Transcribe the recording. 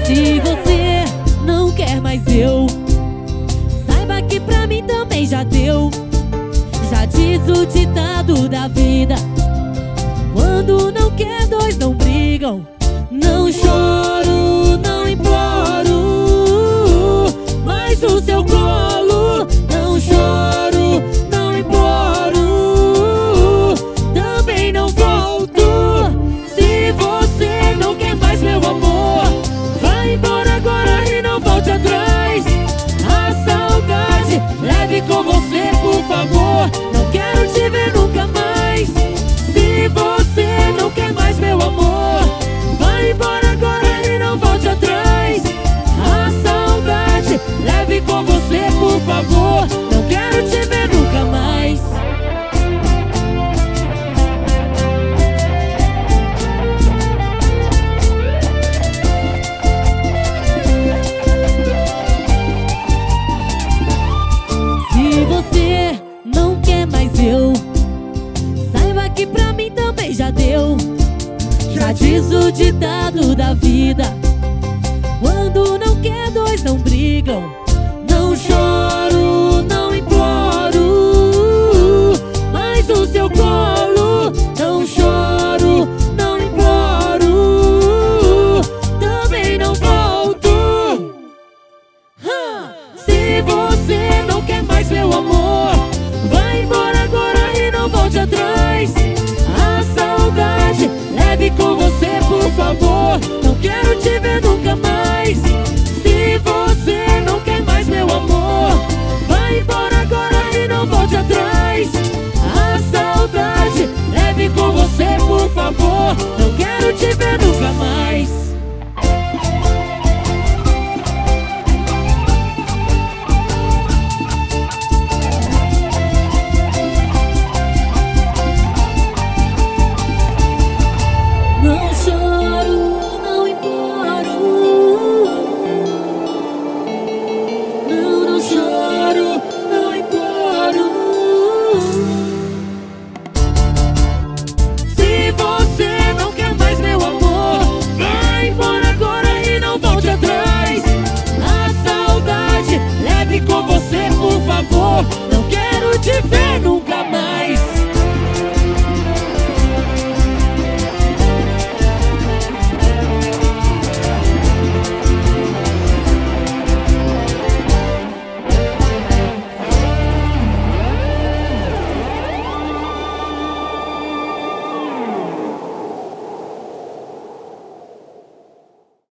Se você não quer mais eu, saiba que pra mim também já deu. Já diz o ditado da vida: quando não quer, dois não brigam. Não choro, não imploro mais o seu colo. Não choro, não imploro, também não volto. Se você não quer mais meu amor, vai embora agora e não volte atrás. A saudade leve com você, por favor. Não quero te ver nunca mais. Se você não quer mais meu amor, vai embora agora e não volte atrás. A saudade leve com você, por favor. Não quero te ver nunca mais. Se você não quer mais eu, saiba que pra mim também já deu. Já diz o ditado da vida: quando não quer, dois não brigam. Não choro, não imploro mais o seu colo. Não choro, não imploro, também não volto. Se você não quer mais meu amor, vai embora agora e não volte atrás. A saudade leve com você, por favor.